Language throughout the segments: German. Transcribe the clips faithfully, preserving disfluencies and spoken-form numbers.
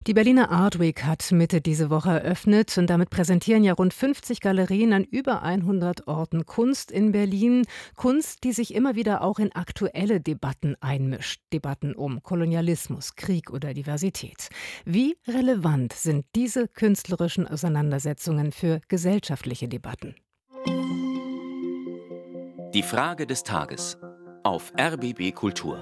Die Berliner Art Week hat Mitte diese Woche eröffnet und damit präsentieren ja rund fünfzig Galerien an über hundert Orten Kunst in Berlin. Kunst, die sich immer wieder auch in aktuelle Debatten einmischt. Debatten um Kolonialismus, Krieg oder Diversität. Wie relevant sind diese künstlerischen Auseinandersetzungen für gesellschaftliche Debatten? Die Frage des Tages auf R B B Kultur.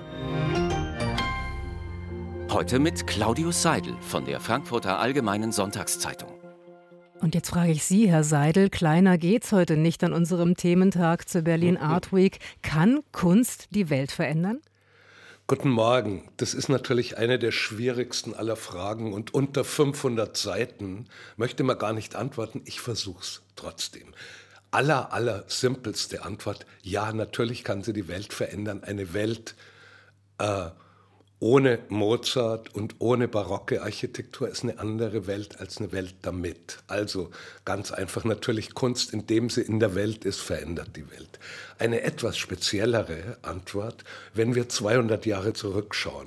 Heute mit Claudius Seidel von der Frankfurter Allgemeinen Sonntagszeitung. Und jetzt frage ich Sie, Herr Seidel, kleiner geht's heute nicht an unserem Thementag zur Berlin Art Week. Kann Kunst die Welt verändern? Guten Morgen. Das ist natürlich eine der schwierigsten aller Fragen und unter fünfhundert Seiten möchte man gar nicht antworten. Ich versuche es trotzdem. Aller, aller simpelste Antwort: Ja, natürlich kann sie die Welt verändern. Eine Welt äh, ohne Mozart und ohne barocke Architektur ist eine andere Welt als eine Welt damit. Also ganz einfach, natürlich Kunst, indem sie in der Welt ist, verändert die Welt. Eine etwas speziellere Antwort, wenn wir zweihundert Jahre zurückschauen.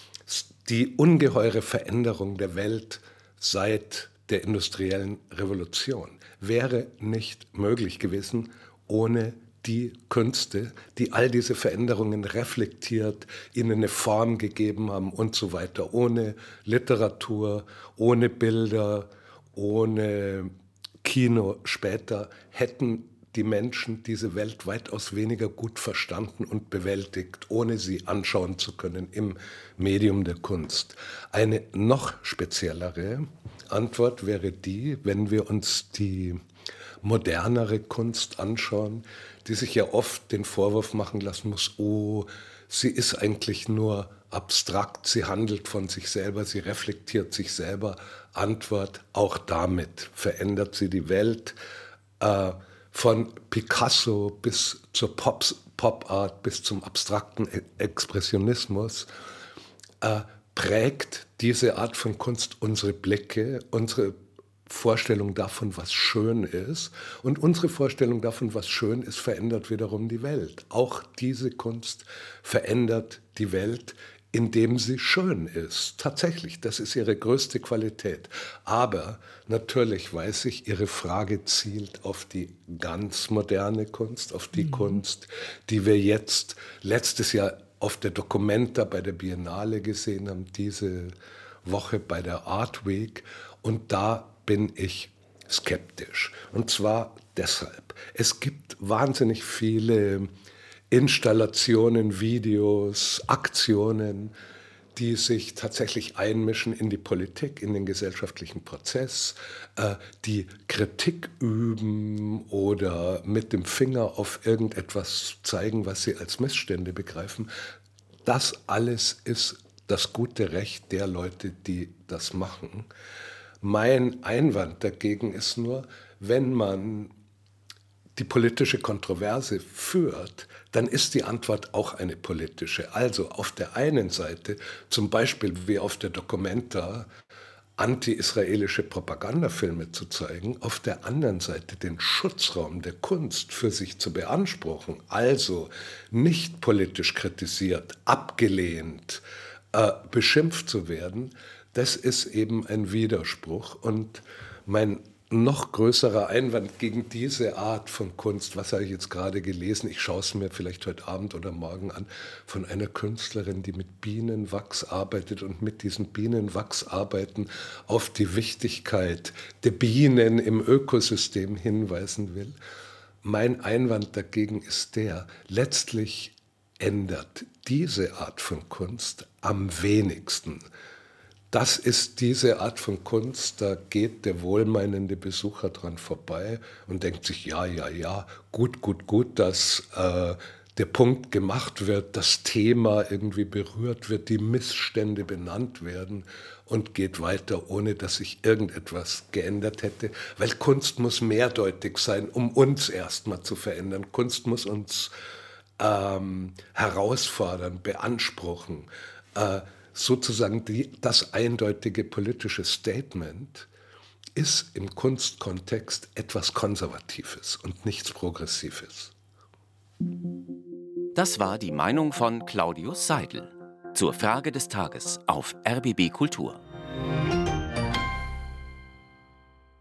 Die ungeheure Veränderung der Welt seit der industriellen Revolution wäre nicht möglich gewesen ohne die Künste, die all diese Veränderungen reflektiert, ihnen eine Form gegeben haben und so weiter. Ohne Literatur, ohne Bilder, ohne Kino später hätten die Menschen diese Welt weitaus weniger gut verstanden und bewältigt, ohne sie anschauen zu können im Medium der Kunst. Eine noch speziellere Antwort wäre die, wenn wir uns die modernere Kunst anschauen, die sich ja oft den Vorwurf machen lassen muss, oh, sie ist eigentlich nur abstrakt, sie handelt von sich selber, sie reflektiert sich selber. Antwort: Auch damit verändert sie die Welt. Äh, von Picasso bis zur Pop, Pop-Art, bis zum abstrakten Expressionismus äh, prägt diese Art von Kunst unsere Blicke, unsere Vorstellung davon, was schön ist. Und unsere Vorstellung davon, was schön ist, verändert wiederum die Welt. Auch diese Kunst verändert die Welt, indem sie schön ist. Tatsächlich, das ist ihre größte Qualität. Aber natürlich weiß ich, Ihre Frage zielt auf die ganz moderne Kunst, auf die mhm. Kunst, die wir jetzt letztes Jahr auf der Documenta bei der Biennale gesehen haben, diese Woche bei der Art Week. Und da bin ich skeptisch. Und zwar deshalb: Es gibt wahnsinnig viele Installationen, Videos, Aktionen, die sich tatsächlich einmischen in die Politik, in den gesellschaftlichen Prozess, äh, die Kritik üben oder mit dem Finger auf irgendetwas zeigen, was sie als Missstände begreifen. Das alles ist das gute Recht der Leute, die das machen. Mein Einwand dagegen ist nur, wenn man die politische Kontroverse führt, dann ist die Antwort auch eine politische. Also auf der einen Seite, zum Beispiel wie auf der Documenta, anti-israelische Propagandafilme zu zeigen, auf der anderen Seite den Schutzraum der Kunst für sich zu beanspruchen, also nicht politisch kritisiert, abgelehnt, äh, beschimpft zu werden, das ist eben ein Widerspruch. Und mein noch größerer Einwand gegen diese Art von Kunst, was habe ich jetzt gerade gelesen, ich schaue es mir vielleicht heute Abend oder morgen an, von einer Künstlerin, die mit Bienenwachs arbeitet und mit diesen Bienenwachsarbeiten auf die Wichtigkeit der Bienen im Ökosystem hinweisen will. Mein Einwand dagegen ist der: Letztlich ändert diese Art von Kunst am wenigsten. Das ist diese Art von Kunst, da geht der wohlmeinende Besucher dran vorbei und denkt sich, ja, ja, ja, gut, gut, gut, dass äh, der Punkt gemacht wird, das Thema irgendwie berührt wird, die Missstände benannt werden, und geht weiter, ohne dass sich irgendetwas geändert hätte. Weil Kunst muss mehrdeutig sein, um uns erstmal zu verändern. Kunst muss uns ähm, herausfordern, beanspruchen, äh, sozusagen die, das eindeutige politische Statement ist im Kunstkontext etwas Konservatives und nichts Progressives. Das war die Meinung von Claudius Seidel zur Frage des Tages auf R B B Kultur.